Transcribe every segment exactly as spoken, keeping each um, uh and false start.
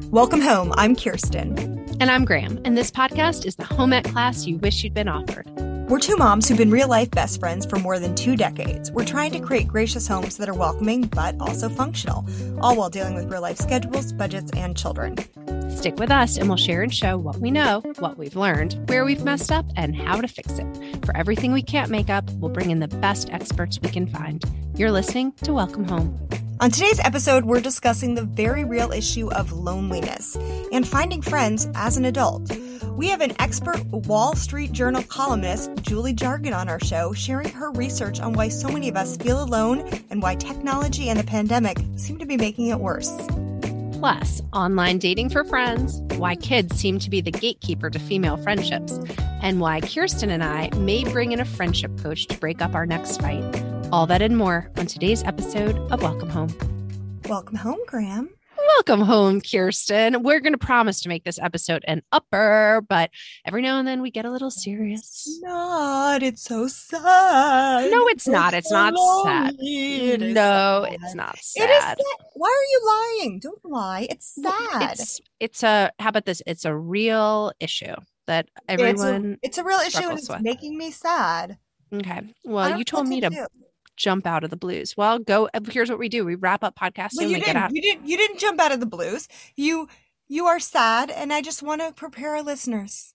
Welcome home. I'm Kirsten. And I'm Graham. And this podcast is the home ec class you wish you'd been offered. We're two moms who've been real-life best friends for more than two decades. We're trying to create gracious homes that are welcoming but also functional, all while dealing with real-life schedules, budgets, and children. Stick with us and we'll share and show what we know, what we've learned, where we've messed up, and how to fix it. For everything we can't make up, we'll bring in the best experts we can find. You're listening to Welcome Home. On today's episode, we're discussing the very real issue of loneliness and finding friends as an adult. We have an expert Wall Street Journal columnist, Julie Jargon, on our show, sharing her research on why so many of us feel alone and why technology and the pandemic seem to be making it worse. Plus, online dating for friends, why kids seem to be the gatekeeper to female friendships, and why Kirsten and I may bring in a friendship coach to break up our next fight. All that and more on today's episode of Welcome Home. Welcome home, Graham. Welcome home, Kirsten. We're going to promise to make this episode an upper, but every now and then we get a little serious. It's not. It's so sad. No, it's, it's not. It's so not sad. It no, sad. It's not sad. It is sad. Why are you lying? Don't lie. It's sad. It's, it's a, how about this? It's a real issue that everyone It's a, it's a real issue and it's with. making me sad. Okay. Well, you told me to, to jump out of the blues. Well, go. Here's what we do. We wrap up podcasting. Well, you we didn't. Get out. You didn't. You didn't jump out of the blues. You you are sad, and I just want to prepare our listeners.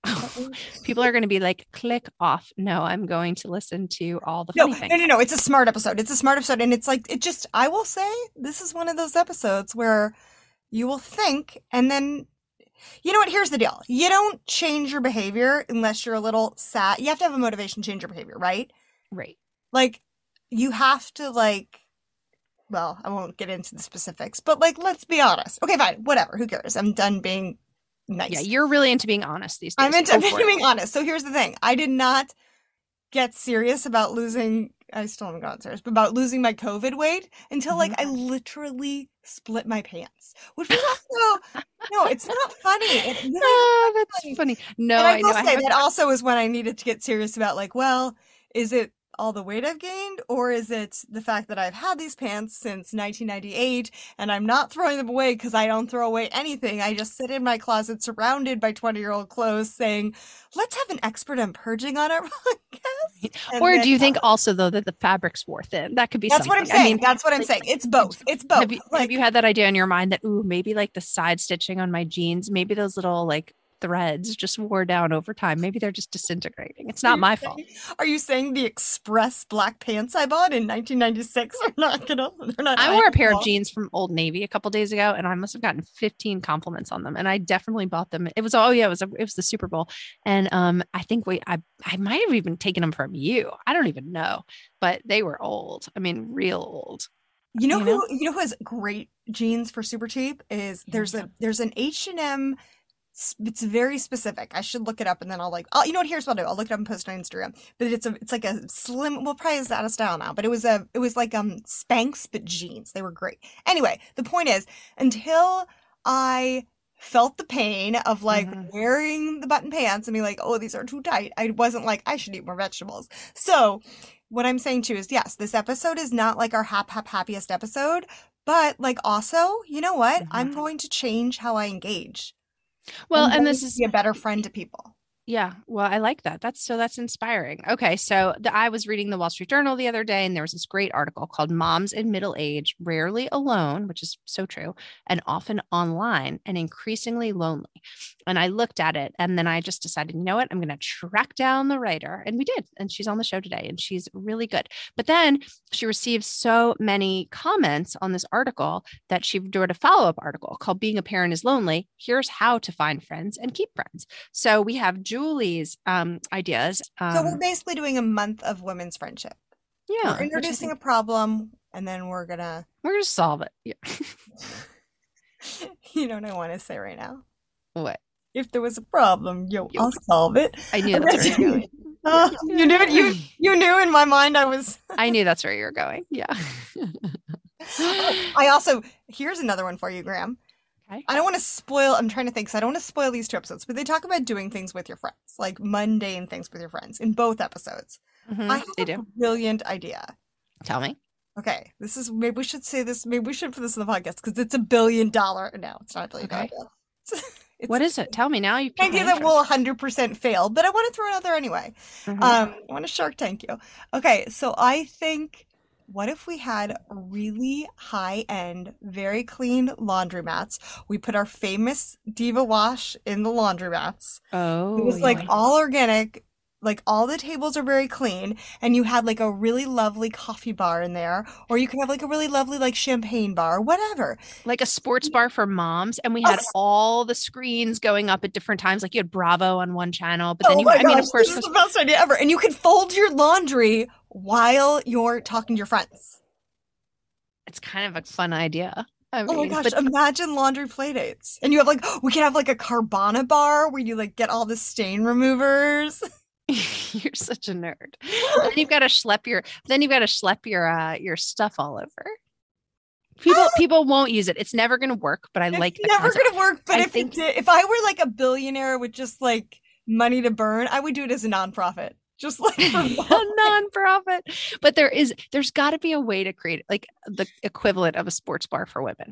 People are going to be like, click off. No, I'm going to listen to all the no, funny things. No, no, no. It's a smart episode. It's a smart episode, and it's like it just. I will say this is one of those episodes where you will think, and then. You know what? Here's the deal. You don't change your behavior unless you're a little sad. You have to have a motivation to change your behavior, right? Right. Like, you have to, like, well, I won't get into the specifics, but, like, let's be honest. Okay, fine. Whatever. Who cares? I'm done being nice. Yeah, you're really into being honest these days. I'm into being honest. So here's the thing. I did not get serious about losing, I still haven't gotten serious, but about losing my COVID weight until, mm-hmm. like, I literally split my pants. Which was also, no, it's not funny. It really oh, that's funny. funny. No, and I, I will know. say I that also is when I needed to get serious about, like, well, is it all the weight I've gained, or is it the fact that I've had these pants since nineteen ninety-eight and I'm not throwing them away because I don't throw away anything. I just sit in my closet surrounded by twenty-year-old clothes saying, let's have an expert on purging on our podcast. And or then, do you think also, though, that the fabric's wore thin? That could be That's something. what I'm saying. I mean, That's what I'm like, saying. It's both. It's both. Have you, like, have you had that idea in your mind that, ooh, maybe like the side stitching on my jeans, maybe those little like threads just wore down over time. Maybe they're just disintegrating. It's not my fault. Are you saying the express black pants I bought in nineteen ninety-six are not gonna? They're not. I wore a pair of jeans from Old Navy a couple days ago, and I must have gotten fifteen compliments on them. And I definitely bought them. It was oh yeah, it was a, it was the Super Bowl, and um, I think we I I might have even taken them from you. I don't even know, but they were old. I mean, real old. You know, you who know? you know who has great jeans for super cheap is there's a there's an H and M. It's very specific. I should look it up and then I'll like, oh, you know what? Here's what I'll do. I'll look it up and post it on Instagram. But it's a, it's like a slim. Well, probably it's out of style now. But it was a, it was like um Spanx but jeans. They were great. Anyway, the point is, until I felt the pain of like mm-hmm. wearing the button pants and being like, oh, these are too tight, I wasn't like, I should eat more vegetables. So what I'm saying too is, yes, this episode is not like our hap hap happiest episode, but like also, you know what? Mm-hmm. I'm going to change how I engage. Well, I'm and this is be a better friend to people. Yeah. Well, I like that. That's so that's inspiring. Okay. So the, I was reading the Wall Street Journal the other day, and there was this great article called Moms in Middle Age, Rarely Alone, which is so true, and Often Online and Increasingly Lonely. And I looked at it and then I just decided, you know what, I'm going to track down the writer. And we did. And she's on the show today and she's really good. But then she received so many comments on this article that she wrote a follow-up article called Being a Parent is Lonely. Here's how to find friends and keep friends. So we have Julie's um, ideas. Um, so we're basically doing a month of women's friendship. Yeah. We're introducing a problem and then we're going to. We're going to solve it. Yeah. You know what I want to say right now? What? If there was a problem, yo, yo. I'll solve it. I knew that's where you're going. Uh, you knew it. You you knew in my mind I was. I knew that's where you were going. Yeah. I also here's another one for you, Graham. Okay. I don't want to spoil. I'm trying to think. So I don't want to spoil these two episodes, but they talk about doing things with your friends, like mundane things with your friends, in both episodes. Mm-hmm, I have they a do. brilliant idea. Tell me. Okay, this is maybe we should say this. Maybe we should put this in the podcast because it's a billion dollar. No, it's not a billion dollar Okay. deal. It's, What it's is it? Tell me now. You an piqued my idea that will interest. one hundred percent fail, but I want to throw it out there anyway. Hmm. Um, I want to Shark Tank you. Okay, so I think what if we had really high-end, very clean laundromats? We put our famous Diva Wash in the laundromats. It Oh, was like yeah. all organic, like all the tables are very clean, and you had like a really lovely coffee bar in there, or you could have like a really lovely like champagne bar, whatever. Like a sports bar for moms, and we had Us- all the screens going up at different times. Like you had Bravo on one channel, but then Oh you, my I mean, gosh, of this course, is there's the best idea ever. And you could fold your laundry while you're talking to your friends. it's kind of a fun idea. I Oh my mean, gosh, but imagine laundry play dates. And you have like, we could have like a Carvana bar where you like get all the stain removers. you're such a nerd. Then you've got to schlep your, then you've got to schlep your, uh, your stuff all over. People, people won't use it. It's never going to work, but I It's like the never concept. gonna work, but I if think it did, if I were like a billionaire with just like money to burn, I would do it as a nonprofit. Just like for a fun. nonprofit, but there is, there's got to be a way to create like the equivalent of a sports bar for women.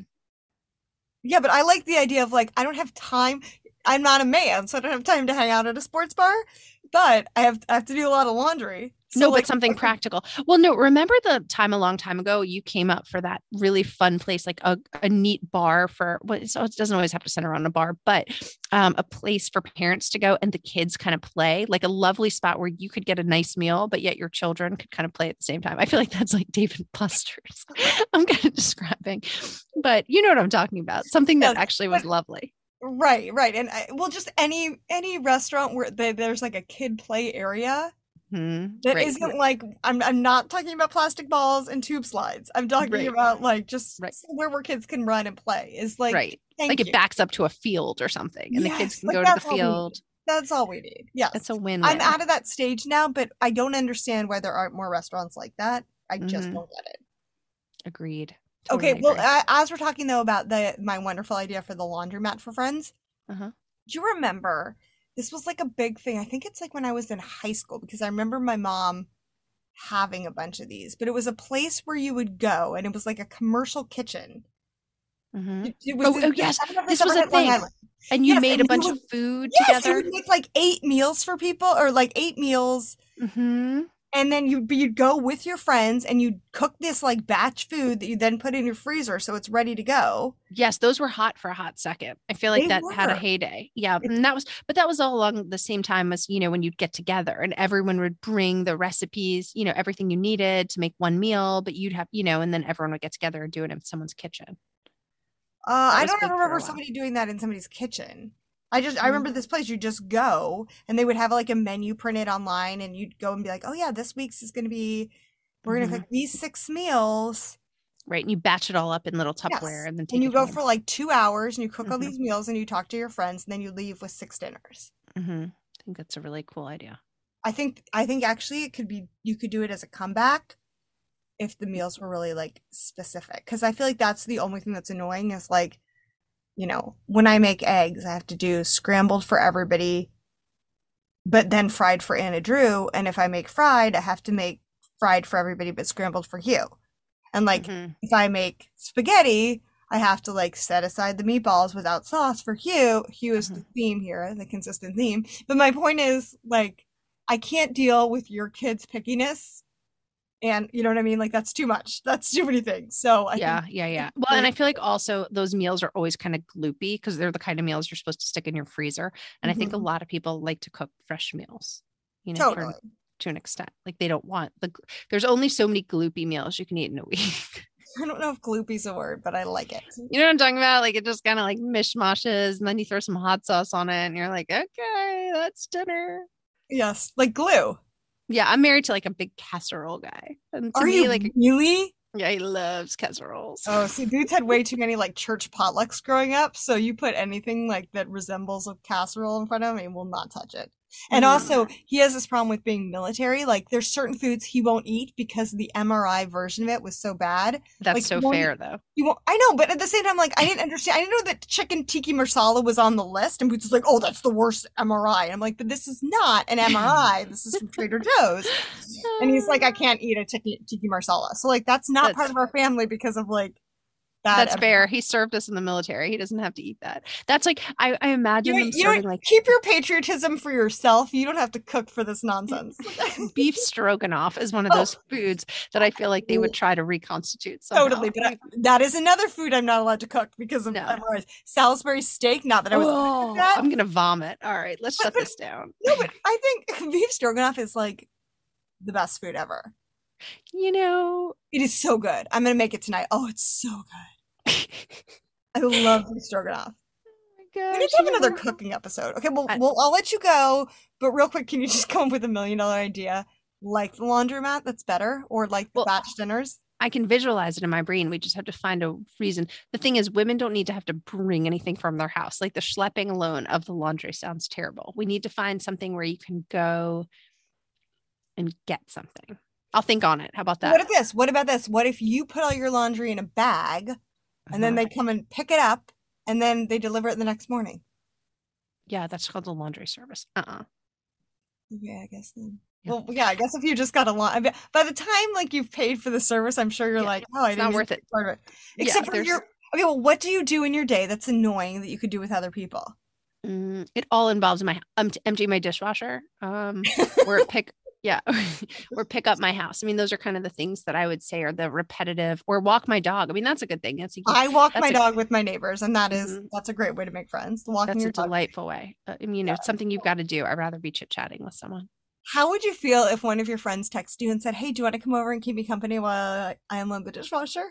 Yeah, but I like the idea of like I don't have time. I'm not a man, so I don't have time to hang out at a sports bar. But I have I have to do a lot of laundry. So No, like but something practical. Well, no, remember the time a long time ago you came up for that really fun place, like a, a neat bar for what so it doesn't always have to center on a bar, but um, a place for parents to go and the kids kind of play, like a lovely spot where you could get a nice meal, but yet your children could kind of play at the same time. I feel like that's like Dave and Buster's. I'm kind of describing, but you know what I'm talking about. Something that Yes, actually was lovely. right, right, and I, well, just any any restaurant where they, there's like a kid play area Hmm. that Right. isn't like I'm I'm not talking about plastic balls and tube slides. I'm talking Right. about like just Right. somewhere where kids can run and play. Is like Right. thank Like it you. backs up to a field or something, and the kids Yes, can like go to the that's all we need. field. That's all we need. Yes. It's a I'm win-win. out of that stage now, but I don't understand why there aren't more restaurants like that. I just Mhm. don't get it. Agreed. Okay, Totally well, agree. a- as we're talking though about the my wonderful idea for the laundromat for friends, Uh-huh. do you remember this was like a big thing? I think it's like when I was in high school because I remember my mom having a bunch of these, but it was a place where you would go and it was like a commercial kitchen. Hmm. It, it was Oh, this, oh this- yes, I don't know if this this ever was a hit Long thing. Island. And you Yes, made and a you bunch would of food yes, you together. would make like eight meals for people or like eight meals. Hmm. And then you you'd go with your friends and you'd cook this like batch food that you then put in your freezer so it's ready to go. Yes, those were hot for a hot second. I feel like They that had a were. heyday. Yeah, It, and that was, but that was all along the same time as, you know, when you'd get together and everyone would bring the recipes, you know, everything you needed to make one meal, but you'd have, you know, and then everyone would get together and do it in someone's kitchen. uh, That I was don't big ever for a remember while. somebody doing that in somebody's kitchen. I just I remember Mhm. this place you just go and they would have like a menu printed online and you'd go and be like, "Oh yeah, this week's is going to be we're going to Hmm. cook these six meals." Right. And you batch it all up in little Tupperware Yes. and then And take you it go home. for like two hours and you cook all Hmm. these meals and you talk to your friends and then you leave with six dinners. Hmm. I think that's a really cool idea. I think I think actually it could be you could do it as a comeback if the meals were really like specific because I feel like that's the only thing that's annoying is like you know when I make eggs I have to do scrambled for everybody but then fried for Anna Drew and if I make fried I have to make fried for everybody but scrambled for Hugh and like Hmm. if I make spaghetti I have to like set aside the meatballs without sauce for Hugh. Hugh is Hmm. the theme here, the consistent theme. But my point is like I can't deal with your kids' pickiness. And you know what I mean? Like that's too much. That's too many things. So I Yeah, think yeah, yeah. Well, the- and I feel like also those meals are always kind of gloopy because they're the kind of meals you're supposed to stick in your freezer. And I think a Mhm. lot of people like to cook fresh meals, you know, Totally. for, to an extent. Like they don't want the, gl- there's only so many gloopy meals you can eat in a week. I don't know if gloopy's a word, but I like it. You know what I'm talking about? Like it just kind of like mishmashes and then you throw some hot sauce on it and you're like, okay, that's dinner. Yes, like glue. Yeah, I'm married to like a big casserole guy. And to Are me, you like, really? yeah, he loves casseroles. Oh, see, dudes had way too many like church potlucks growing up, so you put anything like that resembles a casserole in front of him, he will not touch it. And Mm, also, he has this problem with being military. Like, there's certain foods he won't eat because the M R I version of it was so bad. that's Like, he so won't fair, eat. though. He won't. I know, but at the same time, like, I didn't understand. I didn't know that chicken tikka masala was on the list, and Boots is like, "Oh, that's the worst M R I." And I'm like, "But this is not an M R I. This is from Trader Joe's." And he's like, "I can't eat a tikka tikka masala." So, like, that's not part That's of our family because of like bad That's M R I. fair. He served us in the military. He doesn't have to eat that. That's like I, I You imagine know, them you know serving what? like Keep your patriotism for yourself. You don't have to cook for this nonsense. beef stroganoff is one of Oh, those foods that I feel like they would try to reconstitute somehow. totally. But I, that is another food I'm not allowed to cook because of No. M R Is. Salisbury steak. Not that I was gonna cook Oh, that, I'm gonna vomit. All right, let's but, shut but this down. no. But I think beef stroganoff is like the best food ever. You know, It is so good. I'm gonna make it tonight. Oh, it's so good. oh I love beef stroganoff. my We need to gosh, have you another ever cooking episode. Okay, well, I, well, I'll let you go. But real quick, can you just come up with a million dollar idea, like the laundromat? That's better, or like the well, batch dinners. I can visualize it in my brain. We just have to find a reason. The thing is, women don't need to have to bring anything from their house. Like the schlepping alone of the laundry sounds terrible. We need to find something where you can go and get something. I'll think on it. How about What that? if this? What about this? What if you put all your laundry in a bag and then Uh-huh. they come and pick it up and then they deliver it the next morning? Yeah, that's called the laundry service. Uh-uh. Yeah, I guess then. Yeah. Well, yeah, I guess if you just got a lot, by the time like you've paid for the service, I'm sure you're Yeah. like, oh, I It's didn't not even worth it. take part of it. Yeah, Except for there's your, okay, well, what do you do in your day that's annoying that you could do with other people? mm, it all involves my um to empty my dishwasher. Um or pick yeah, or pick up my house. I mean, those are kind of the things that I would say are the repetitive or walk my dog. I mean, that's a good thing. That's a I walk that's my a dog with my neighbors, and that is mhm, that's a great way to make friends. Walking that's a your dog. delightful way. Uh, I mean, you know, it's something you've got to do. I'd rather be chit-chatting with someone. How would you feel if one of your friends texted you and said, "Hey, do you want to come over and keep me company while I unload the dishwasher?"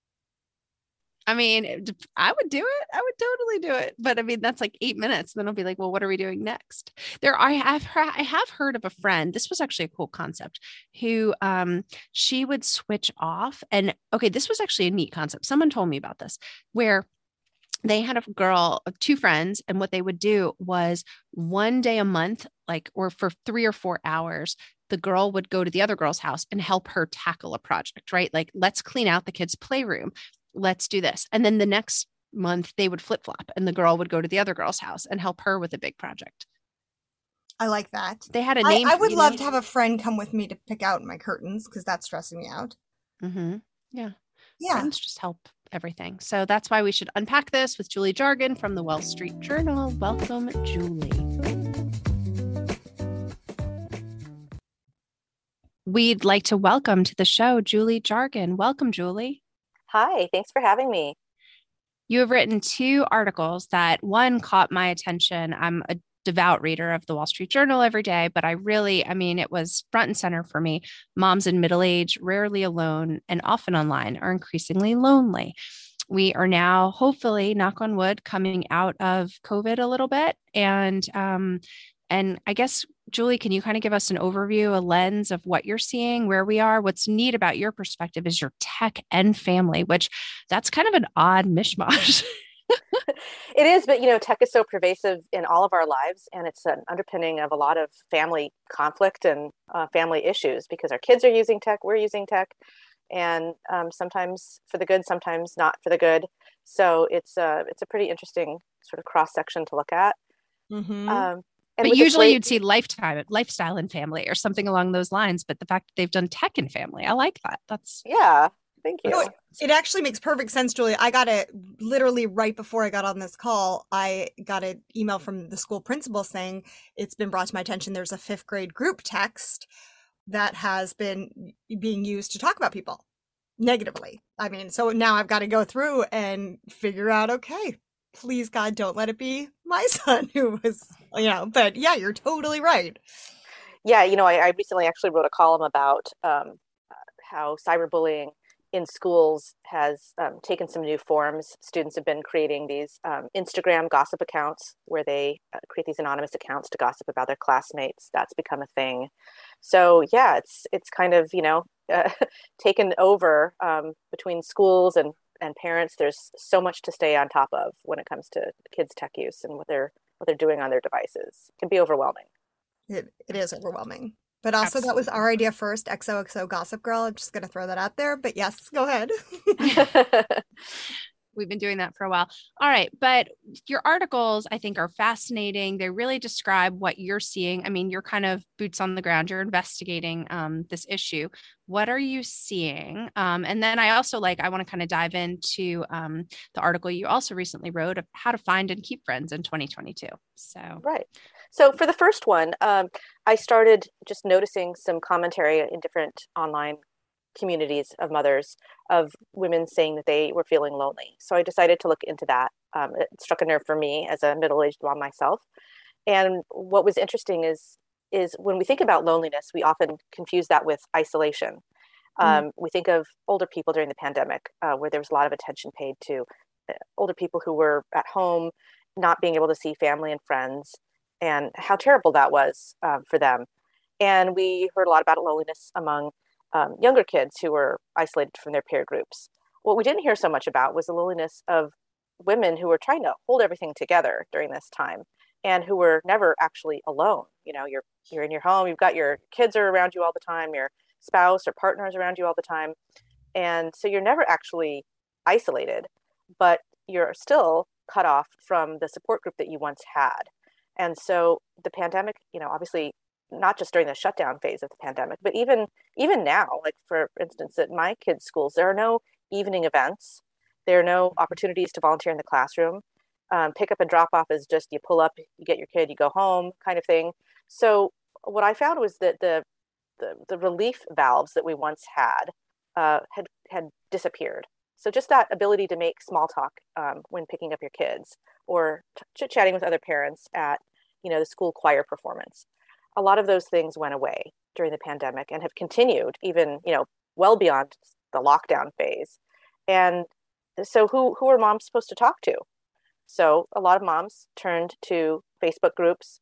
I mean, it dep- I would do it. I would totally do it. But I mean, that's like eight minutes. Then I'll be like, well, what are we doing next? There, I have heard, I have heard of a friend. This was actually a cool concept. Who, um, she would switch off. And okay, this was actually a neat concept. Someone told me about this, where they had a girl, two friends, and what they would do was one day a month, like, or for three or four hours, the girl would go to the other girl's house and help her tackle a project, right? Like, let's clean out the kids' playroom. Let's do this. And then the next month they would flip flop and the girl would go to the other girl's house and help her with a big project. I like that. They had a I, name I for, would you love know? to have a friend come with me to pick out my curtains because that's stressing me out. Mm-hmm. Yeah. Yeah. Friends just help everything. So that's why we should unpack this with Julie Jargon from the Wall Street Journal. Welcome, Julie. We'd like to welcome to the show Julie Jargon. Welcome, Julie. Hi, thanks for having me. You have written two articles that one caught my attention. I'm a devout reader of the Wall Street Journal every day, but I really, I mean, it was front and center for me. Moms in middle age, rarely alone and often online, are increasingly lonely. We are now, hopefully, knock on wood, coming out of COVID a little bit. And um, and I guess, Julie, can you kind of give us an overview, a lens of what you're seeing, where we are? What's neat about your perspective is your tech and family, which that's kind of an odd mishmash. It is, but you know, tech is so pervasive in all of our lives, and it's an underpinning of a lot of family conflict and uh, family issues because our kids are using tech, we're using tech, and um, sometimes for the good, sometimes not for the good. So it's a it's a pretty interesting sort of cross section to look at. Mm-hmm. Um, and But with this usually great, you'd see lifetime, lifestyle and family or something along those lines. But the fact that they've done tech and family, I like that. That's yeah, thank you. No, it, it actually makes perfect sense, Julie. I got it literally right before I got on this call. I got an email from the school principal saying it's been brought to my attention there's a fifth grade group text that has been being used to talk about people negatively. I mean, so now I've got to go through and figure out, okay, please God, don't let it be my son who was, you know, but yeah, you're totally right. Yeah, you know, I, I recently actually wrote a column about um, how cyberbullying in schools has um, taken some new forms. Students have been creating these um, Instagram gossip accounts where they uh, create these anonymous accounts to gossip about their classmates. That's become a thing. So yeah, it's it's kind of, you know, uh, taken over um, between schools and and parents. There's so much to stay on top of when it comes to kids' tech use and what they're what they're doing on their devices. It can be overwhelming. It, it is overwhelming. But also that was Absolutely. our idea first, X O X O Gossip Girl. I'm just going to throw that out there. But yes, go ahead. We've been doing that for a while. All right. But your articles, I think, are fascinating. They really describe what you're seeing. I mean, you're kind of boots on the ground. You're investigating um, this issue. What are you seeing? Um, and then I also like, I want to kind of dive into um, the article you also recently wrote of how to find and keep friends in twenty twenty-two. So, Right. So for the first one, um, I started just noticing some commentary in different online communities of mothers, of women saying that they were feeling lonely. So I decided to look into that. Um, it struck a nerve for me as a middle-aged mom myself. And what was interesting is is when we think about loneliness, we often confuse that with isolation. Mm. Um, we think of older people during the pandemic, uh, where there was a lot of attention paid to uh, older people who were at home, not being able to see family and friends, and how terrible that was um, for them. And we heard a lot about loneliness among um, younger kids who were isolated from their peer groups. What we didn't hear so much about was the loneliness of women who were trying to hold everything together during this time and who were never actually alone. You know, you're you're in your home, you've got your kids are around you all the time, your spouse or partner is around you all the time. And so you're never actually isolated, but you're still cut off from the support group that you once had. And so the pandemic, you know, obviously not just during the shutdown phase of the pandemic, but even even now, like for instance, at my kids' schools, there are no evening events. There are no opportunities to volunteer in the classroom. Um, pick up and drop off is just you pull up, you get your kid, you go home, kind of thing. So what I found was that the the, the relief valves that we once had uh, had had disappeared. So just that ability to make small talk um, when picking up your kids, or chit chatting with other parents at, you know, the school choir performance. A lot of those things went away during the pandemic and have continued even, you know, well beyond the lockdown phase. And so who who are moms supposed to talk to? So a lot of moms turned to Facebook groups,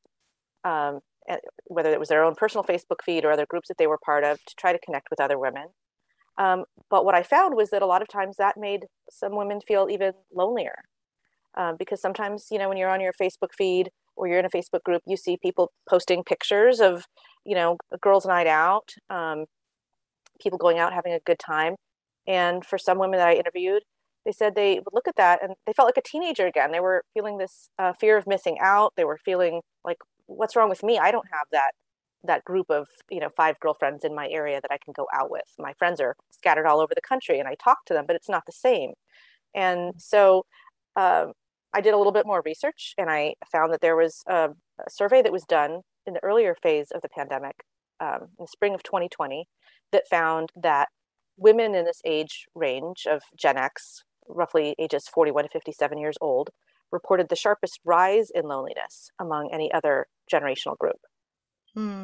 um, whether it was their own personal Facebook feed or other groups that they were part of, to try to connect with other women. Um, but what I found was that a lot of times that made some women feel even lonelier, um, because sometimes, you know, when you're on your Facebook feed or you're in a Facebook group, you see people posting pictures of, you know, a girls' night out, um, people going out having a good time. And for some women that I interviewed, they said they would look at that and they felt like a teenager again. They were feeling this uh, fear of missing out. They were feeling like, what's wrong with me? I don't have that that group of, you know, five girlfriends in my area that I can go out with. My friends are scattered all over the country and I talk to them, but it's not the same. And so um, I did a little bit more research and I found that there was a, a survey that was done in the earlier phase of the pandemic, um, in the spring of twenty twenty, that found that women in this age range of Gen X, roughly ages forty-one to fifty-seven years old, reported the sharpest rise in loneliness among any other generational group. Hmm.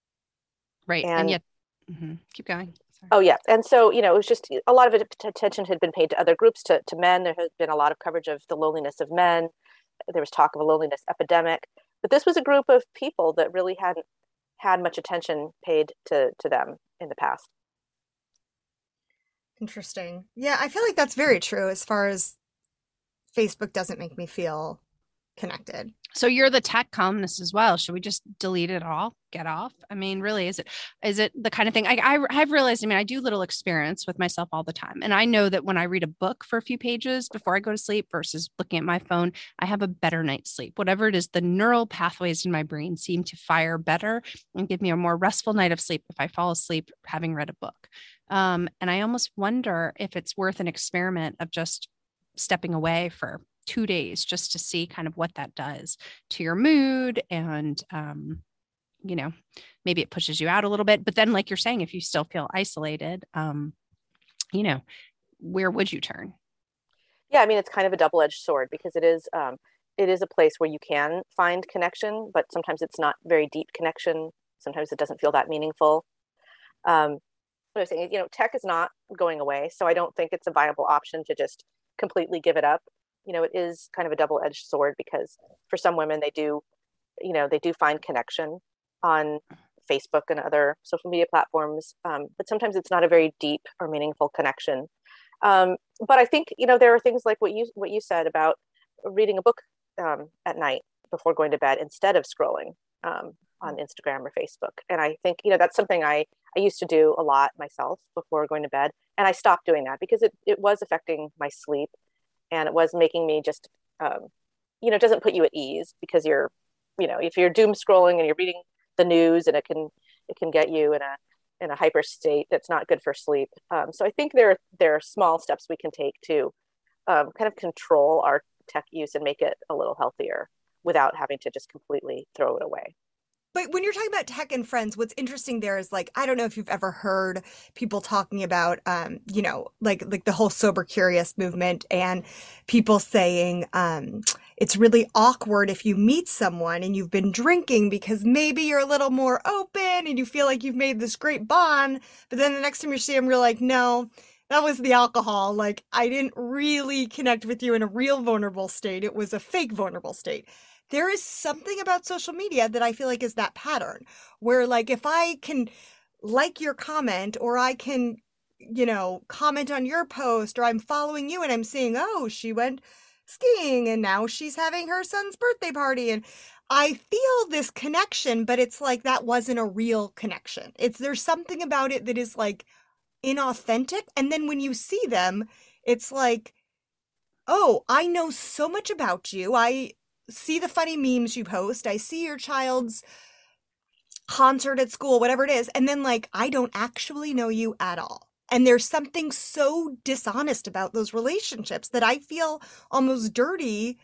right. And, And yet, mhm. Keep going. Sorry. oh yeah, and so, you know, it was just a lot of it, attention had been paid to other groups, to, to men. There has been a lot of coverage of the loneliness of men. There was talk of a loneliness epidemic, but this was a group of people that really hadn't had much attention paid to to them in the past. Interesting. Yeah, I feel like that's very true as far as Facebook doesn't make me feel connected. So you're the tech columnist as well. Should we just delete it all? Get off? I mean, really, is it is it the kind of thing I, I I've realized? I mean, I do little experiments with myself all the time, and I know that when I read a book for a few pages before I go to sleep versus looking at my phone, I have a better night's sleep. Whatever it is, the neural pathways in my brain seem to fire better and give me a more restful night of sleep if I fall asleep having read a book. Um, and I almost wonder if it's worth an experiment of just stepping away for two days just to see kind of what that does to your mood. And, um, you know, maybe it pushes you out a little bit, but then like you're saying, if you still feel isolated, um, you know, where would you turn? Yeah, I mean, it's kind of a double-edged sword because it is um, it is a place where you can find connection, but sometimes it's not very deep connection. Sometimes it doesn't feel that meaningful. Um, what I was saying, you know, tech is not going away, so I don't think it's a viable option to just completely give it up. You know, it is kind of a double-edged sword because for some women, they do, you know, they do find connection on Facebook and other social media platforms, um, but sometimes it's not a very deep or meaningful connection. Um, but I think, you know, there are things like what you what you said about reading a book um, at night before going to bed instead of scrolling um, on Instagram or Facebook. And I think, you know, that's something I, I used to do a lot myself before going to bed. And I stopped doing that because it, it was affecting my sleep, and it was making me just, um, you know, it doesn't put you at ease because you're, you know, if you're doom scrolling and you're reading the news, and it can, it can get you in a, in a hyper state that's not good for sleep. Um, so I think there, there are small steps we can take to um, kind of control our tech use and make it a little healthier without having to just completely throw it away. But when you're talking about tech and friends, what's interesting there is, like, I don't know if you've ever heard people talking about, um, you know, like like the whole sober curious movement, and people saying um, it's really awkward if you meet someone and you've been drinking because maybe you're a little more open and you feel like you've made this great bond. But then the next time you see them, you're like, no, that was the alcohol. Like, I didn't really connect with you in a real vulnerable state. It was a fake vulnerable state. There is something about social media that I feel like is that pattern where, like, if I can like your comment, or I can, you know, comment on your post, or I'm following you and I'm seeing, oh, she went skiing and now she's having her son's birthday party. And I feel this connection, but it's like that wasn't a real connection. It's there's something about it that is like inauthentic. And then when you see them, it's like, oh, I know so much about you. I see the funny memes you post. I see your child's concert at school, whatever it is. And then, like, I don't actually know you at all. And there's something so dishonest about those relationships that I feel almost dirty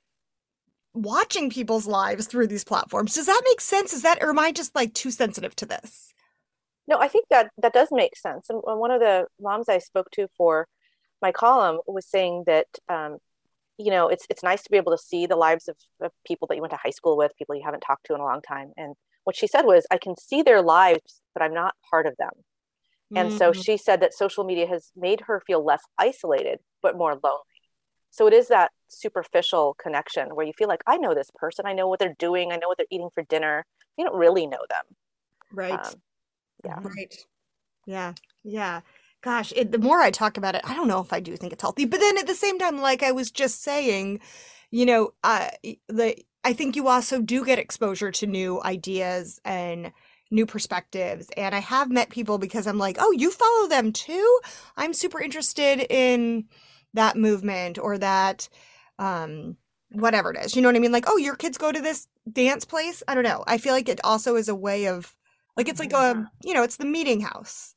watching people's lives through these platforms. Does that make sense? Is that, or am I just like too sensitive to this? No, I think that that does make sense. And one of the moms I spoke to for my column was saying that, um, you know, it's it's nice to be able to see the lives of, of people that you went to high school with, people you haven't talked to in a long time. And what she said was, I can see their lives, but I'm not part of them. And mm-hmm. so she said that social media has made her feel less isolated, but more lonely. So it is that superficial connection where you feel like, I know this person, I know what they're doing, I know what they're eating for dinner. You don't really know them. Right. Um, yeah. Right. Yeah. Yeah. Gosh, it, the more I talk about it, I don't know if I do think it's healthy. But then at the same time, like I was just saying, you know, uh, the I think you also do get exposure to new ideas and new perspectives. And I have met people because I'm like, oh, you follow them too? I'm super interested in that movement or that, um, whatever it is. You know what I mean? Like, oh, your kids go to this dance place? I don't know. I feel like it also is a way of, like, it's like a, you know, it's the meeting house.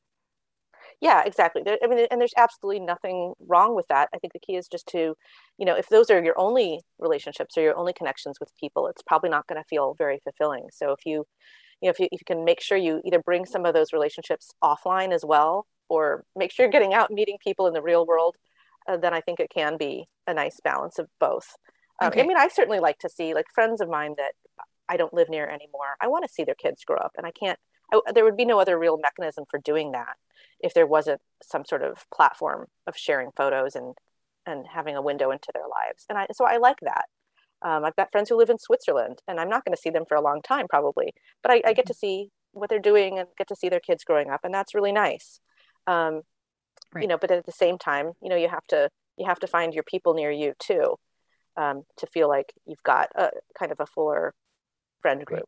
Yeah, exactly. There, I mean, and there's absolutely nothing wrong with that. I think the key is just to, you know, if those are your only relationships or your only connections with people, it's probably not going to feel very fulfilling. So if you, you know, if you, if you can make sure you either bring some of those relationships offline as well, or make sure you're getting out and meeting people in the real world, uh, then I think it can be a nice balance of both. Um, okay. I mean, I certainly like to see, like, friends of mine that I don't live near anymore. I want to see their kids grow up, and I can't, I, there would be no other real mechanism for doing that if there wasn't some sort of platform of sharing photos and, and having a window into their lives. And I, so I like that. Um, I've got friends who live in Switzerland, and I'm not going to see them for a long time probably, but I, I get to see what they're doing and get to see their kids growing up. And that's really nice. Um, right. You know, but at the same time, you know, you have to, you have to find your people near you too, um, to feel like you've got a kind of a fuller friend group.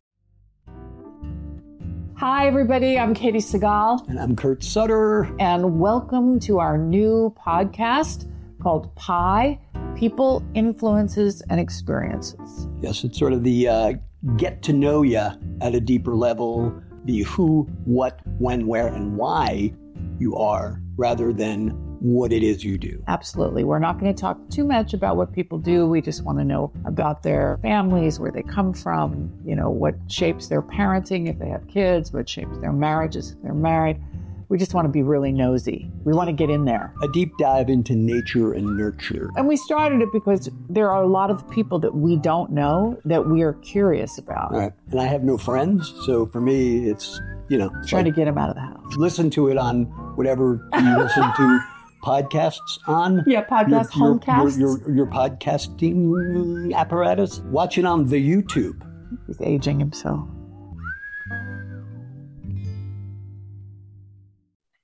Hi, everybody. I'm Katie Segal. And I'm Kurt Sutter. And welcome to our new podcast called Pi, People, Influences, and Experiences. Yes, it's sort of the uh, get to know you at a deeper level, the who, what, when, where, and why you are, rather than what it is you do. Absolutely. We're not going to talk too much about what people do. We just want to know about their families, where they come from, you know, what shapes their parenting if they have kids, what shapes their marriages if they're married. We just want to be really nosy. We want to get in there. A deep dive into nature and nurture. And we started it because there are a lot of people that we don't know that we are curious about. Right. And I have no friends, so for me, it's, you know. Trying like, to get them out of the house. Listen to it on whatever you listen to podcasts on. Yeah, podcast, your, homecasts. Your, your, your podcasting apparatus. Watch it on the YouTube. He's aging himself.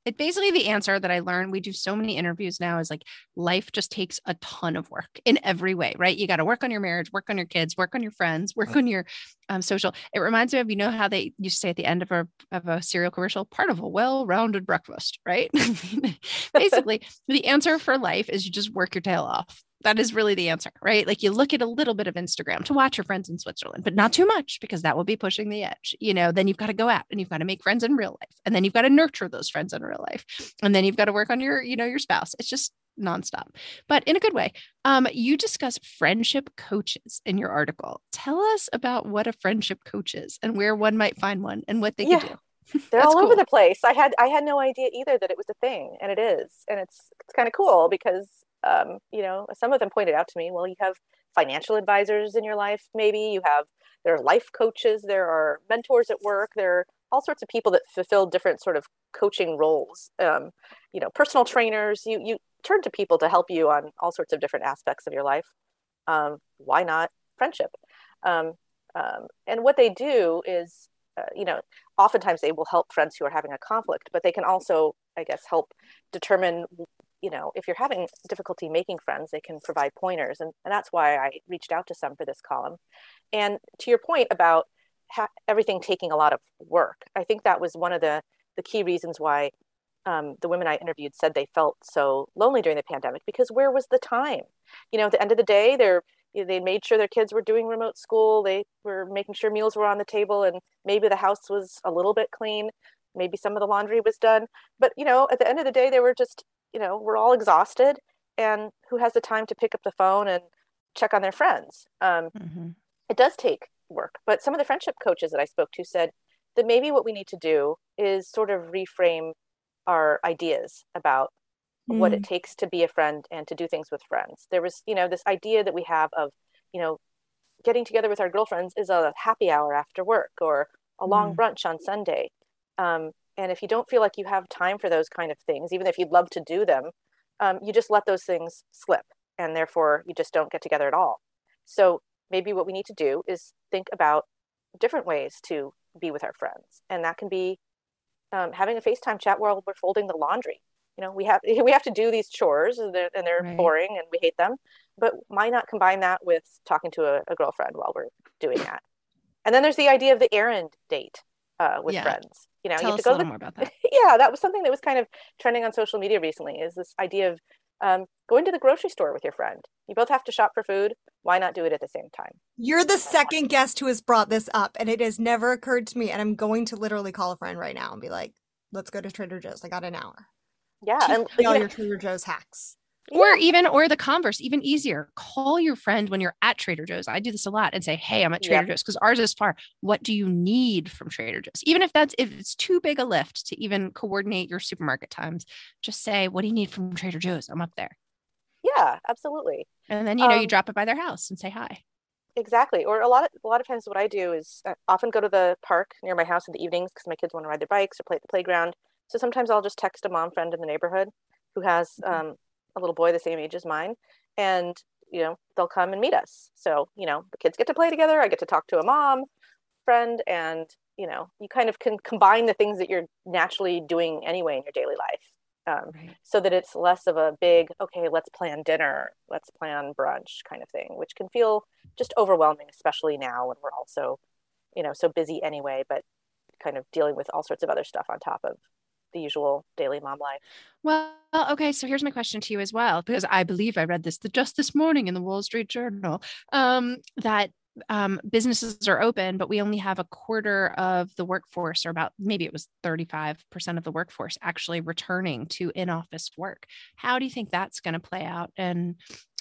It basically the answer that I learned. We do so many interviews now is like life just takes a ton of work in every way, right? You got to work on your marriage, work on your kids, work on your friends, work on your um, social. It reminds me of, you know, how they used to say at the end of a, of a cereal commercial, part of a well-rounded breakfast, right? Basically, the answer for life is you just work your tail off. That is really the answer, right? Like you look at a little bit of Instagram to watch your friends in Switzerland, but not too much because that will be pushing the edge. You know, then you've got to go out and you've got to make friends in real life. And then you've got to nurture those friends in real life. And then you've got to work on your, you know, your spouse. It's just nonstop, but in a good way. Um, you discuss friendship coaches in your article. Tell us about what a friendship coach is and where one might find one and what they yeah. can do. They're That's all cool. over the place. I had I had no idea either that it was a thing, and it is, and it's it's kind of cool because um, you know, some of them pointed out to me, well, you have financial advisors in your life, maybe you have there are life coaches, there are mentors at work, there are all sorts of people that fulfill different sort of coaching roles. Um, you know, personal trainers. You you turn to people to help you on all sorts of different aspects of your life. Um, why not friendship? Um, um, and what they do is, uh, you know, oftentimes they will help friends who are having a conflict, but they can also, I guess, help determine, you know, if you're having difficulty making friends, they can provide pointers. And, and that's why I reached out to some for this column. And to your point about ha- everything taking a lot of work, I think that was one of the, the key reasons why um, the women I interviewed said they felt so lonely during the pandemic, because where was the time? You know, at the end of the day, they're they made sure their kids were doing remote school. They were making sure meals were on the table, and maybe the house was a little bit clean. Maybe some of the laundry was done. But, you know, at the end of the day, they were just, you know, we're all exhausted. And who has the time to pick up the phone and check on their friends? Um, mm-hmm. It does take work. But some of the friendship coaches that I spoke to said that maybe what we need to do is sort of reframe our ideas about mm. what it takes to be a friend and to do things with friends. There was, you know, this idea that we have of, you know, getting together with our girlfriends is a happy hour after work or a long mm. brunch on Sunday. Um, and if you don't feel like you have time for those kind of things, even if you'd love to do them, um, you just let those things slip, and therefore you just don't get together at all. So maybe what we need to do is think about different ways to be with our friends. And that can be um, having a FaceTime chat while we're folding the laundry. You know, we have we have to do these chores, and they're, and they're right. boring and we hate them, but why not combine that with talking to a, a girlfriend while we're doing that? And then there's the idea of the errand date uh, with yeah. friends. You know, Tell you have us to go a little the, more about that. Yeah, that was something that was kind of trending on social media recently, is this idea of um, going to the grocery store with your friend. You both have to shop for food. Why not do it at the same time? You're the second guest who has brought this up, and it has never occurred to me. And I'm going to literally call a friend right now and be like, let's go to Trader Joe's. I got an hour. Yeah. Teach and me you all know, your Trader Joe's hacks. Or yeah. even, or the converse, even easier. Call your friend when you're at Trader Joe's. I do this a lot and say, hey, I'm at Trader yep. Joe's, because ours is far. What do you need from Trader Joe's? Even if that's, if it's too big a lift to even coordinate your supermarket times, just say, what do you need from Trader Joe's? I'm up there. Yeah, absolutely. And then, you know, um, you drop it by their house and say hi. Exactly. Or a lot of, a lot of times what I do is I often go to the park near my house in the evenings because my kids want to ride their bikes or play at the playground. So sometimes I'll just text a mom friend in the neighborhood who has um, a little boy the same age as mine, and, you know, they'll come and meet us. So, you know, the kids get to play together. I get to talk to a mom friend, and, you know, you kind of can combine the things that you're naturally doing anyway in your daily life. Um, right. So that it's less of a big, okay, let's plan dinner, let's plan brunch kind of thing, which can feel just overwhelming, especially now when we're also, you know, so busy anyway, but kind of dealing with all sorts of other stuff on top of the usual daily mom life. Well, okay. So here's my question to you as well, because I believe I read this just this morning in the Wall Street Journal, um, that um, businesses are open, but we only have a quarter of the workforce, or about, maybe it was thirty-five percent of the workforce actually returning to in-office work. How do you think that's going to play out and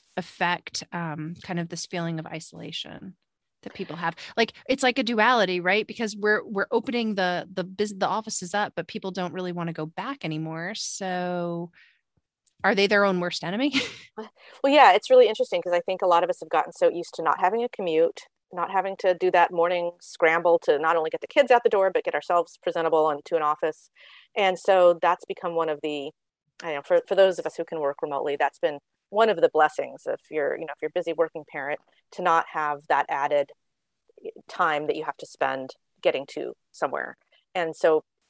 affect um, kind of this feeling of isolation that people have? Like, it's like a duality, right? Because we're we're opening the the business, the offices up, but people don't really want to go back anymore. So are they their own worst enemy? Well, yeah, it's really interesting because I think a lot of us have gotten so used to not having a commute, not having to do that morning scramble to not only get the kids out the door, but get ourselves presentable and to an office. And so that's become one of the, I don't know, for, for those of us who can work remotely, that's been one of the blessings if you're, you know, if you're a busy working parent, to not have that added time that you have to spend getting to somewhere. And so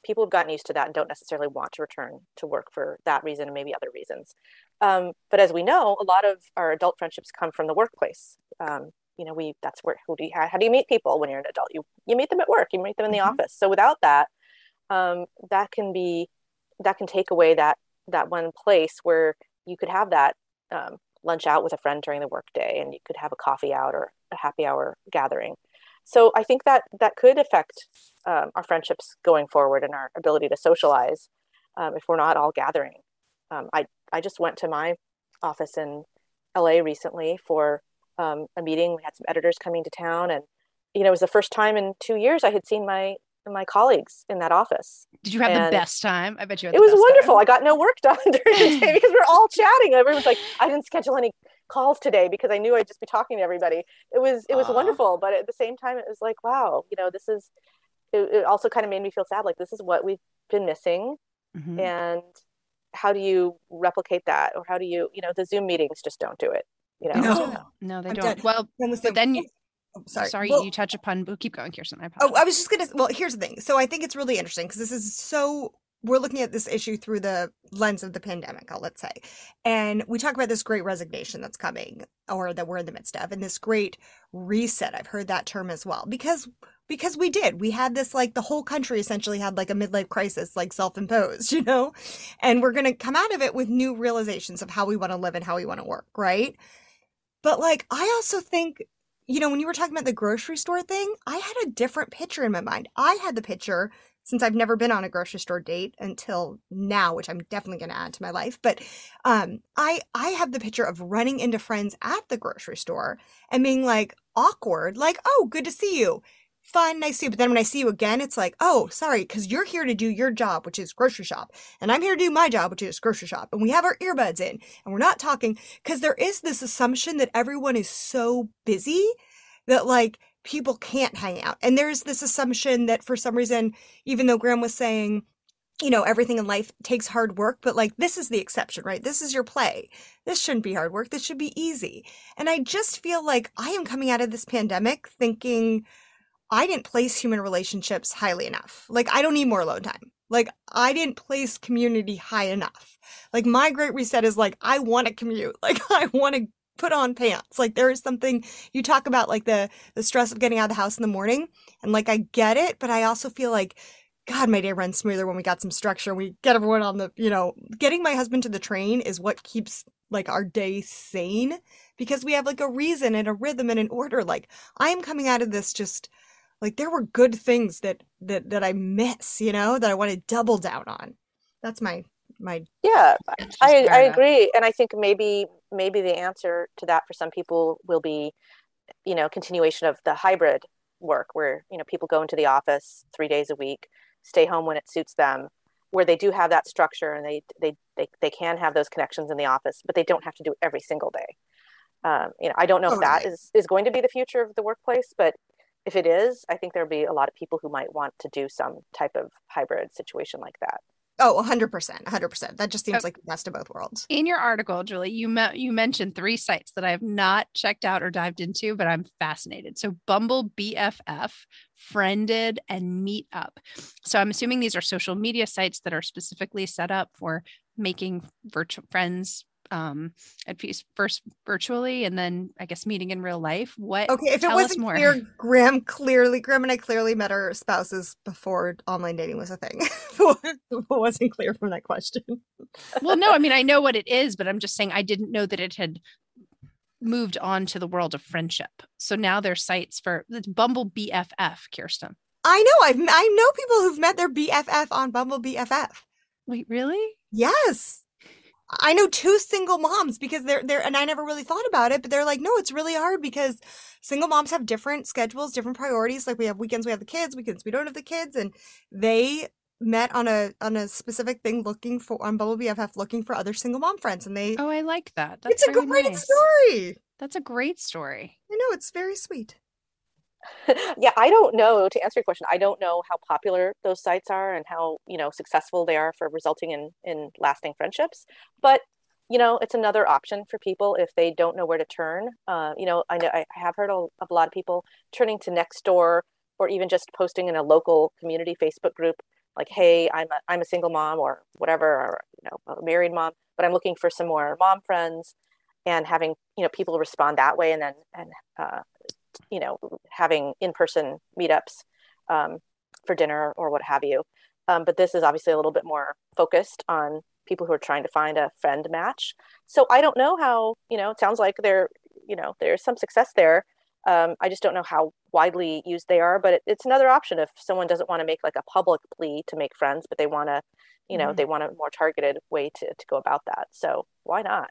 people have gotten used to that and don't necessarily want to return to work for that reason and maybe other reasons. Um, but as we know, a lot of our adult friendships come from the workplace. Um, you know, we that's where who do you how, how do you meet people when you're an adult? You you meet them at work, you meet them in the mm-hmm. office. So without that, um, that can be that can take away that that one place where you could have that um, lunch out with a friend during the workday, and you could have a coffee out or a happy hour gathering. So I think that that could affect um, our friendships going forward and our ability to socialize um, if we're not all gathering. Um, I I just went to my office in L A recently for um, a meeting. We had some editors coming to town, and you know, it was the first time in two years I had seen my my colleagues in that office. Did you have and the best time? I bet you had it the was best wonderful. time. I got no work done during the day because we're all chatting. Everyone's like, I didn't schedule any calls today because I knew I'd just be talking to everybody. It was it was Aww. wonderful, but at the same time, it was like, wow, you know, this is. It, it also kind of made me feel sad. Like, this is what we've been missing, mm-hmm. and how do you replicate that, or how do you, you know, the Zoom meetings just don't do it. You know, no, no, they I'm don't. Dead. Well, but then you. Oh, sorry. Sorry, well, you touch upon. Keep going, Kirsten. I apologize. Oh, I was just gonna. Well, here's the thing. So I think it's really interesting because this is so. We're looking at this issue through the lens of the pandemic, let's say, and we talk about this great resignation that's coming, or that we're in the midst of, and this great reset. I've heard that term as well because because we did. We had this, like, the whole country essentially had like a midlife crisis, like self-imposed, you know, and we're gonna come out of it with new realizations of how we want to live and how we want to work, right? But like, I also think. You know, when you were talking about the grocery store thing, I had a different picture in my mind. I had the picture, since I've never been on a grocery store date until now, which I'm definitely going to add to my life. But um, I I have the picture of running into friends at the grocery store and being like awkward, like, oh, good to see you. Fun, nice to see you. But then when I see you again, it's like, oh, sorry, because you're here to do your job, which is grocery shop. And I'm here to do my job, which is grocery shop. And we have our earbuds in and we're not talking because there is this assumption that everyone is so busy that, like, people can't hang out. And there's this assumption that for some reason, even though Graham was saying, you know, everything in life takes hard work, but like, this is the exception, right? This is your play. This shouldn't be hard work. This should be easy. And I just feel like I am coming out of this pandemic thinking, I didn't place human relationships highly enough. Like, I don't need more alone time. Like, I didn't place community high enough. Like, my great reset is like, I want to commute. Like, I want to put on pants. Like, there is something you talk about, like the, the stress of getting out of the house in the morning. And like, I get it, but I also feel like, God, my day runs smoother when we got some structure. We get everyone on the, you know, getting my husband to the train is what keeps like our day sane because we have like a reason and a rhythm and an order. Like, I am coming out of this just like there were good things that, that, that I miss, you know, that I want to double down on. That's my, my. Yeah, I, I agree. And I think maybe, maybe the answer to that for some people will be, you know, continuation of the hybrid work where, you know, people go into the office three days a week, stay home when it suits them, where they do have that structure and they, they, they, they can have those connections in the office, but they don't have to do it every single day. Um, you know, I don't know if that is, is going to be the future of the workplace, but if it is, I think there'll be a lot of people who might want to do some type of hybrid situation like that. Oh, one hundred percent, one hundred percent. That just seems like the best of both worlds. In your article, Julie, you me- you mentioned three sites that I have not checked out or dived into, but I'm fascinated. So Bumble B F F, Friended, and Meetup. So I'm assuming these are social media sites that are specifically set up for making virtual friends um at least first virtually and then I guess meeting in real life. What okay if it wasn't clear, Graham clearly Graham and I clearly met our spouses before online dating was a thing. It wasn't clear from that question. Well, no, I mean, I know what it is, but I'm just saying I didn't know that it had moved on to the world of friendship. So now there's sites for it's Bumble B F F, Kirsten. I know I've I know people who've met their B F F on Bumble B F F. Wait, really? Yes. I know two single moms because they're they're and I never really thought about it, but they're like, no, it's really hard because single moms have different schedules, different priorities. Like we have weekends, we have the kids, weekends we don't have the kids, and they met on a on a specific thing looking for on Bumble B F F looking for other single mom friends, and they oh, I like that. That's it's a really great nice. story. That's a great story. I know, it's very sweet. Yeah, I don't know, to answer your question, I don't know how popular those sites are and how, you know, successful they are for resulting in, in lasting friendships. But, you know, it's another option for people if they don't know where to turn. Uh, you know, I know I have heard of a lot of people turning to Nextdoor or even just posting in a local community Facebook group like, hey, I'm a, I'm a single mom or whatever, or, you know, a married mom, but I'm looking for some more mom friends, and having, you know, people respond that way. And then, and, uh, you know, having in-person meetups um, for dinner or what have you. Um, but this is obviously a little bit more focused on people who are trying to find a friend match. So I don't know how, you know, it sounds like there, you know, there's some success there. Um, I just don't know how widely used they are, but it, it's another option if someone doesn't want to make like a public plea to make friends, but they want to, you know, mm-hmm. they want a more targeted way to, to go about that. So why not?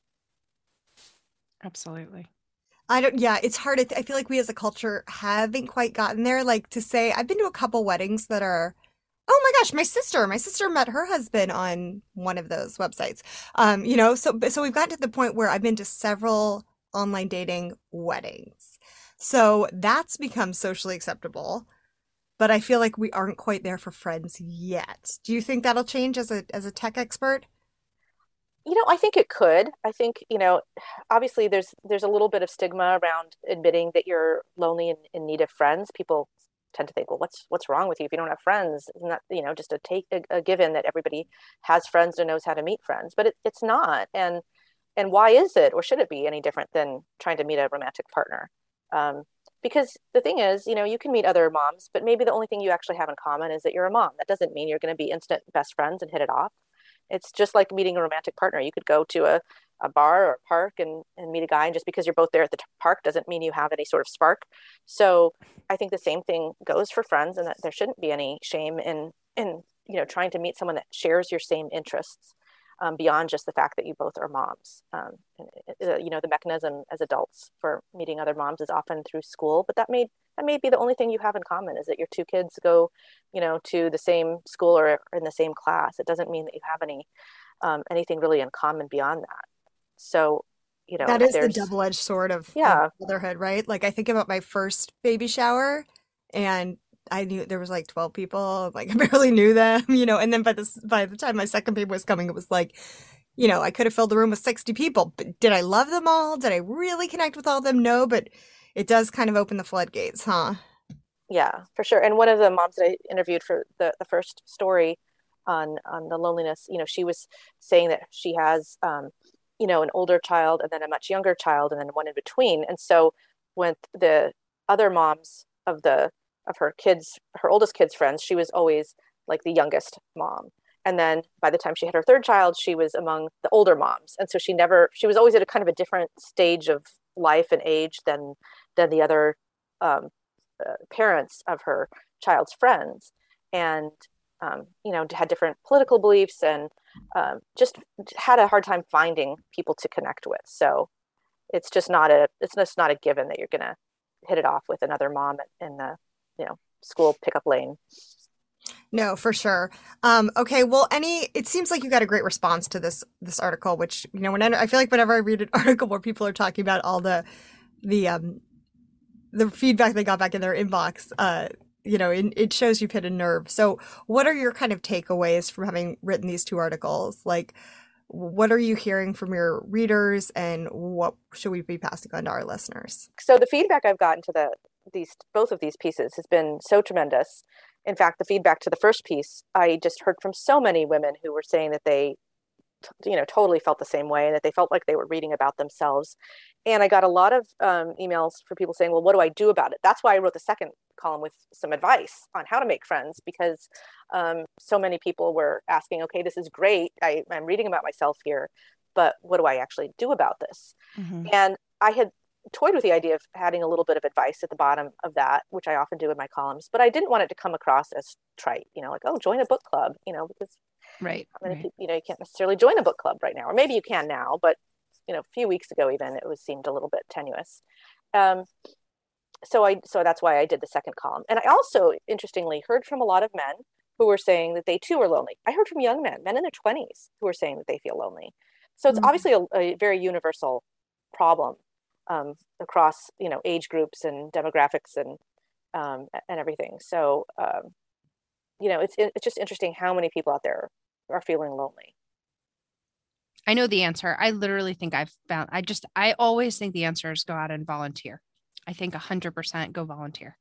Absolutely. I don't, yeah, it's hard. I feel like we as a culture haven't quite gotten there. Like to say, I've been to a couple weddings that are, oh my gosh, my sister, my sister met her husband on one of those websites. Um, you know, so, so we've gotten to the point where I've been to several online dating weddings. So that's become socially acceptable, but I feel like we aren't quite there for friends yet. Do you think that'll change as a, as a tech expert? You know, I think it could. I think, you know, obviously there's there's a little bit of stigma around admitting that you're lonely and in need of friends. People tend to think, well, what's what's wrong with you if you don't have friends? Isn't that, you know, just a take a, a given that everybody has friends and knows how to meet friends? But it, it's not. And and why is it, or should it be any different than trying to meet a romantic partner? Um, because the thing is, you know, you can meet other moms, but maybe the only thing you actually have in common is that you're a mom. That doesn't mean you're going to be instant best friends and hit it off. It's just like meeting a romantic partner. You could go to a, a bar or a park and, and meet a guy, and just because you're both there at the t- park doesn't mean you have any sort of spark. So I think the same thing goes for friends, and that there shouldn't be any shame in, in you know, trying to meet someone that shares your same interests, um, beyond just the fact that you both are moms. Um, and, uh, you know, the mechanism as adults for meeting other moms is often through school, but that may that may be the only thing you have in common, is that your two kids go, you know, to the same school or, or in the same class. It doesn't mean that you have any um, anything really in common beyond that. So, you know, that is the double-edged sword of, yeah. of motherhood, right? Like I think about my first baby shower, and I knew there was like twelve people, like I barely knew them, you know, and then by this by the time my second baby was coming, it was like, you know, I could have filled the room with sixty people. But did I love them all? Did I really connect with all of them? No, but it does kind of open the floodgates, huh? Yeah, for sure. And one of the moms that I interviewed for the, the first story on on the loneliness, you know, she was saying that she has, um, you know, an older child and then a much younger child and then one in between. And so when the other moms of the of her kids, her oldest kids' friends, she was always like the youngest mom. And then by the time she had her third child, she was among the older moms. And so she never, she was always at a kind of a different stage of life and age than than the other um, uh, parents of her child's friends. And, um, you know, had different political beliefs, and um, just had a hard time finding people to connect with. So it's just not a, it's just not a given that you're going to hit it off with another mom in the, you know, school pickup lane. No, for sure. Um, okay, well, any, it seems like you got a great response to this this article, which, you know, when I, I feel like whenever I read an article where people are talking about all the the um the feedback they got back in their inbox, uh, you know, it, it shows you've hit a nerve. So, what are your kind of takeaways from having written these two articles? Like, what are you hearing from your readers, and what should we be passing on to our listeners? So, the feedback I've gotten to the these both of these pieces has been so tremendous. In fact, the feedback to the first piece, I just heard from so many women who were saying that they, you know, totally felt the same way, and that they felt like they were reading about themselves. And I got a lot of um, emails for people saying, well, what do I do about it? That's why I wrote the second column with some advice on how to make friends, because um, so many people were asking, okay, this is great. I, I'm reading about myself here, but what do I actually do about this? Mm-hmm. And I had toyed with the idea of adding a little bit of advice at the bottom of that, which I often do in my columns, but I didn't want it to come across as trite, you know, like, oh, join a book club, you know, because right, many right. people, you know, you can't necessarily join a book club right now, or maybe you can now, but you know, a few weeks ago, even it was seemed a little bit tenuous. Um, so I, so that's why I did the second column. And I also, interestingly, heard from a lot of men who were saying that they too are lonely. I heard from young men, men in their twenties, who were saying that they feel lonely. So it's mm-hmm. obviously a, a very universal problem um, across, you know, age groups and demographics and um, and everything. So, um, you know, it's it's just interesting how many people out there are feeling lonely. I know the answer. I literally think I've found, I just, I always think the answer is go out and volunteer. I think a hundred percent go volunteer.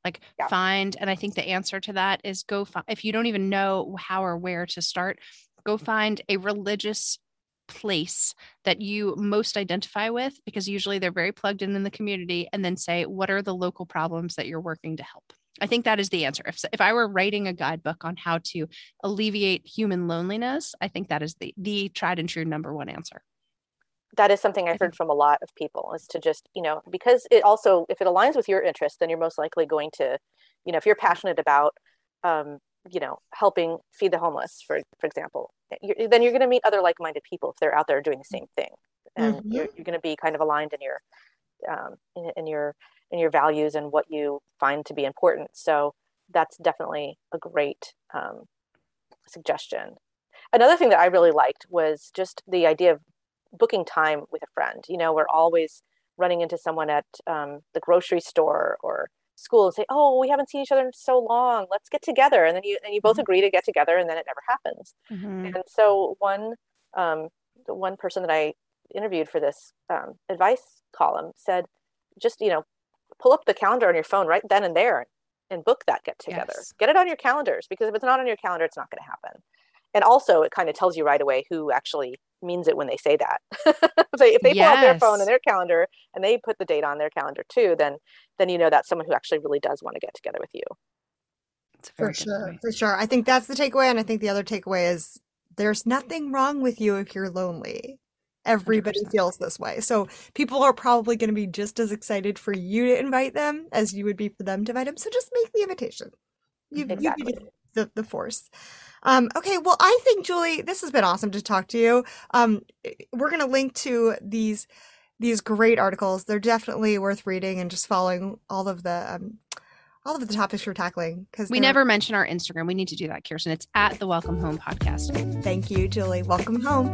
Like Yeah. find, and I think the answer to that is go find, if you don't even know how or where to start, go find a religious place that you most identify with, because usually they're very plugged in in the community, and then say, what are the local problems that you're working to help? I think that is the answer. If, if I were writing a guidebook on how to alleviate human loneliness, I think that is the, the tried and true number one answer. That is something I've heard from a lot of people, is to just, you know, because it also, if it aligns with your interest, then you're most likely going to, you know, if you're passionate about, um, you know, helping feed the homeless, for for example, you're, then you're going to meet other like-minded people if they're out there doing the same thing, and Mhm. you're, you're going to be kind of aligned in your, um, in, in your, in your values and what you find to be important. So that's definitely a great um, suggestion. Another thing that I really liked was just the idea of booking time with a friend. You know, we're always running into someone at um, the grocery store or school and say, oh, we haven't seen each other in so long, let's get together. And then you and you both agree to get together, and then it never happens. Mm-hmm. And so one um, the one person that I interviewed for this um, advice column said, just, you know, pull up the calendar on your phone right then and there and book that get together. Yes. Get it on your calendars, because if it's not on your calendar, it's not going to happen. And also, it kind of tells you right away who actually means it when they say that. if they, if they pull out their Yes. phone and their calendar and they put the date on their calendar too, then then you know that's someone who actually really does want to get together with you. It's a For very good sure, point. for sure. I think that's the takeaway, and I think the other takeaway is there's nothing wrong with you if you're lonely. Everybody one hundred percent. feels this way. So people are probably going to be just as excited for you to invite them as you would be for them to invite them. So just make the invitation. You, Exactly. you be the, the force. Um, okay, well, I think, Julie, this has been awesome to talk to you. Um, we're going to link to these these great articles. They're definitely worth reading and just following all of the um, all of the topics you're tackling. Because We never mention our Instagram. We need to do that, Kirsten. It's at the Welcome Home Podcast. Thank you, Julie. Welcome home.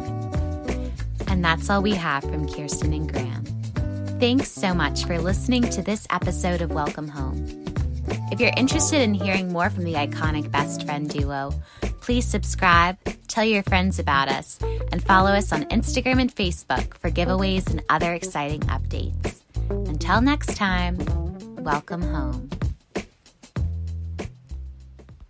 And that's all we have from Kirsten and Graham. Thanks so much for listening to this episode of Welcome Home. If you're interested in hearing more from the iconic best friend duo, please subscribe, tell your friends about us, and follow us on Instagram and Facebook for giveaways and other exciting updates. Until next time, welcome home.